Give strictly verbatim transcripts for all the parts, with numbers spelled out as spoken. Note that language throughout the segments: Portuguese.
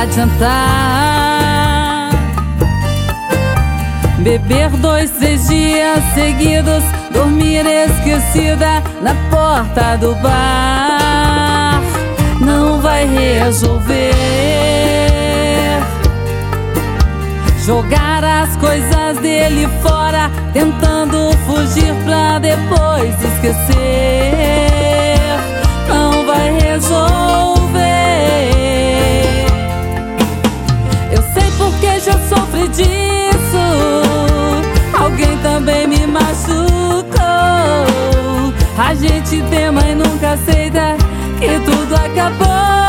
adiantar. Beber dois, três dias seguidos, dormir esquecida na porta do bar, não vai resolver. Jogar as coisas dele fora, tentando fugir pra depois esquecer, não vai resolver. Eu sei porque já sofri disso, alguém também me machucou. A gente tema e nunca aceita que tudo acabou.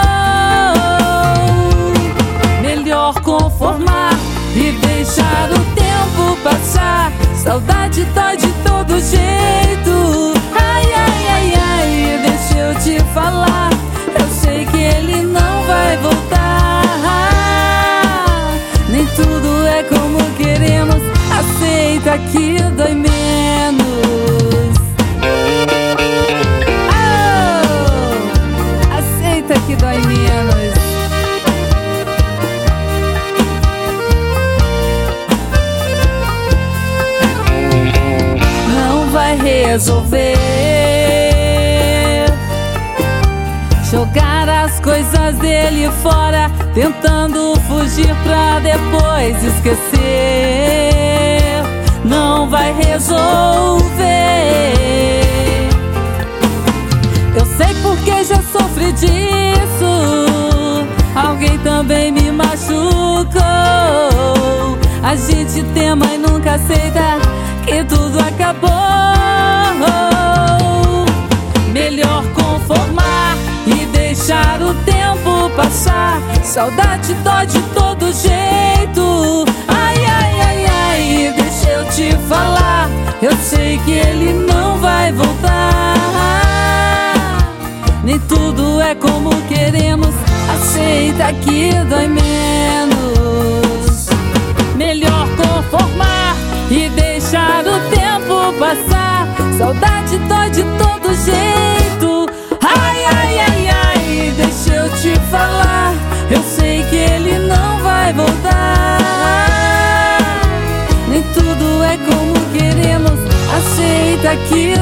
Melhor conformar e deixar o tempo passar. Saudade dói de todo jeito. Ai, ai, ai, ai, deixa eu te falar, eu sei que ele não vai voltar. Nem tudo é como queremos, aceita que dói menos. Oh, aceita que dói menos. Resolver jogar as coisas dele fora, tentando fugir pra depois esquecer, não vai resolver. Eu sei porque já sofri disso, alguém também me machucou. A gente tema e nunca aceita que tudo acabou. Melhor conformar e deixar o tempo passar. Saudade dói de todo jeito. Ai, ai, ai, ai, deixa eu te falar, eu sei que ele não vai voltar. Nem tudo é como queremos, aceita que dói menos. Melhor conformar e deixar o tempo passar. Saudade dói de todo jeito. Ai, ai, ai, ai, deixa eu te falar, eu sei que ele não vai voltar. Nem tudo é como queremos, aceita que